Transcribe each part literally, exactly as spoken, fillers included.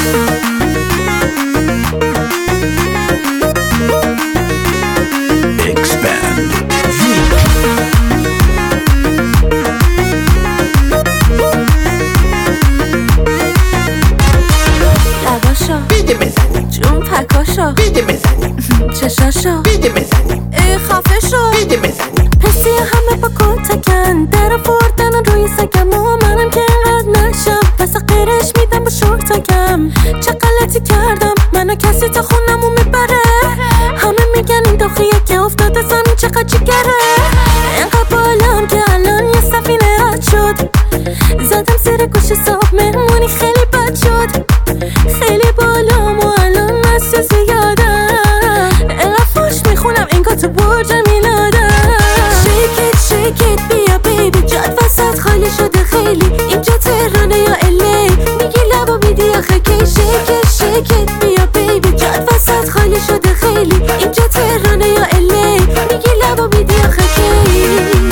بیده بزنیم چشاشو بیده بزنیم ای خفه شو بیده بزنیم حسی همه با کتکن در فوردن روی سگم و منم که اینقدر نشم پس قیرش میدم با شورتکم چه غلطی کردم منو کسی تا خونمو میبره همه میگن این داخیه که افتاده زمین چقدر جگره اینقدر بالام که الان یه سفینه رد شد زدم زیر گوش صاحب مهمونی خیلی بد شد خیلی بالام و الان مسته زیادم اینقدر فوش میخونم انگار تو برج میلادم شیکت شیکت بیا بیبی جاد وسط خالی شده خیلی اینجا تهرانه یا الی میگی لبا میدی آخه کی شیکت شیکت بیا بیبی جاد وسط خالی شده خیلی اینجا تهرانه یا الی میگی لبا میدی آخه کی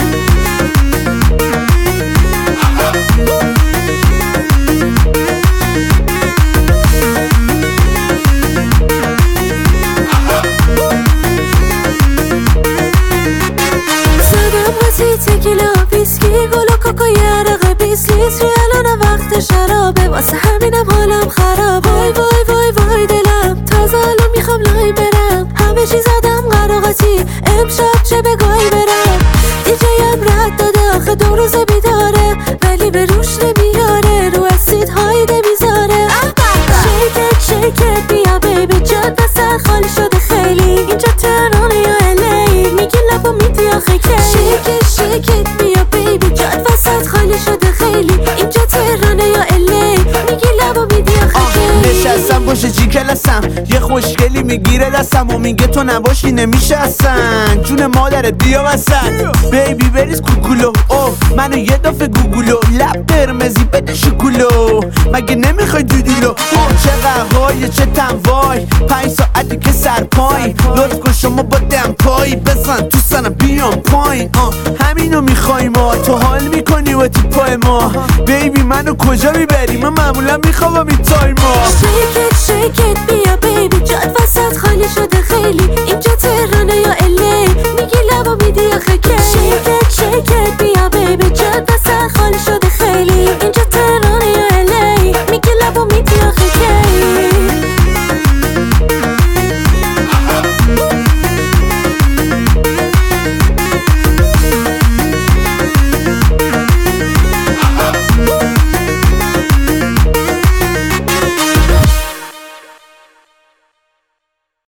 تکیلا ویسکی گل و کوکا یه عرق بیست لیتری الان وقت شرابه واسه همینم حالم خراب وای وای وای وای دلم تازه الان میخوام لای برم همه چی زدم قراقاتی امشب چه بگاهی برم دیجایم رد داده آخه دو روز بیداره ولی به روش نمیاره رو اسید هایده میذاره شیکت شیکت بیا بیبی جان وسط خالی شده خیلی اینجا تهرانه یا الی میگی لبا میدی آخه کی شیکت شیکت بیا بیبی جاد وسط خالی شده خیلی اینجا تهرانه یا الی میگی لبا میدی آخه کی نشستم باشه چی کلسم یه خوشگلی میگیره دستم و میگه تو نباشی نمیشه اصلا جون مادرت بیا وسط بیبی بریز کوکولو اوه منو یه دفعه گوگولو لب قرمزی بده شکولو مگه نمیخوای دودیلو اوه چه قهوای چه تنوای پنج ساعتی که سرپای لطف کن شما با دمپایی بزن تو سنم بیام پایین همینو میخوای ما تو حال میکنی و تو پای ما بیبی منو کجا میبری من معمولا میخوام این تایما شیکت شیکت بیا بیبی جاد وسط خالی شده خیلی اینجا تهرانه یا الی میگی لبا میدی آخه کی شیکت شیکت